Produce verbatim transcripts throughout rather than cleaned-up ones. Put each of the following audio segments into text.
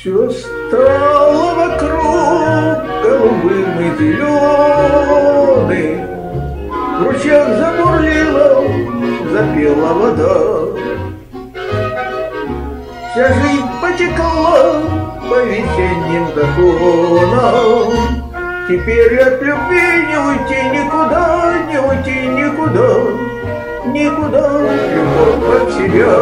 Все стало вокруг голубым и зеленым, в ручьях забурлила, запела вода. Вся жизнь потекла по весенним законам. Теперь от любви не уйти никуда, не уйти никуда, никуда. Любовь от себя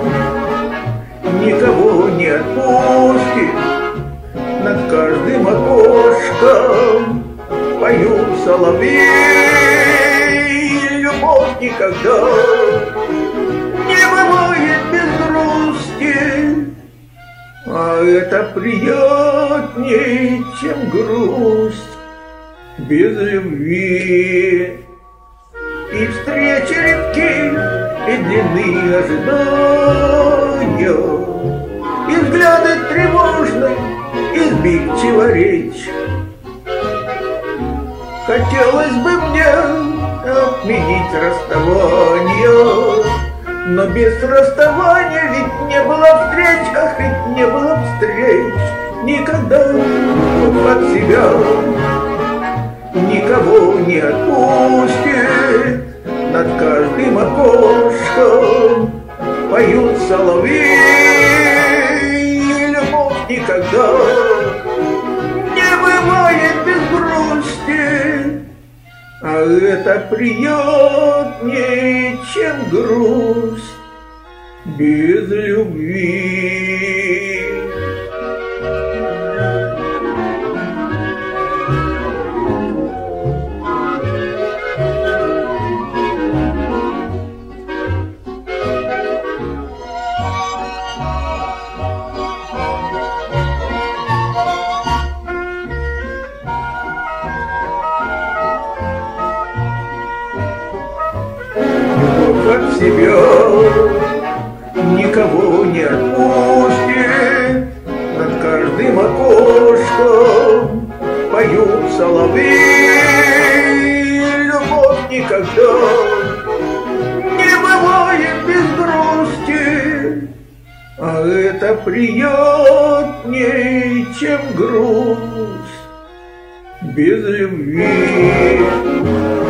никого не отпустит. Над каждым окошком поют соловьи. Любовь никогда не бывает без грусти, а это приятнее, чем грусть без любви. И встречи редки, и длинные ожидания, и взгляды тревожны, и сбивчива речь. Хотелось бы мне отменить расставание, но без расставания ведь не было встреч, ах, ведь не было встреч. Никогда от себя никого не отпустит. Над каждым окошком поют соловьи. Любовь никогда не бывает без грусти, а это приятнее, чем грусть без любви. От себя никого не отпустит. Над каждым окошком поют соловьи. Любовь никогда не бывает без грусти, а это приятнее, чем грусть без любви.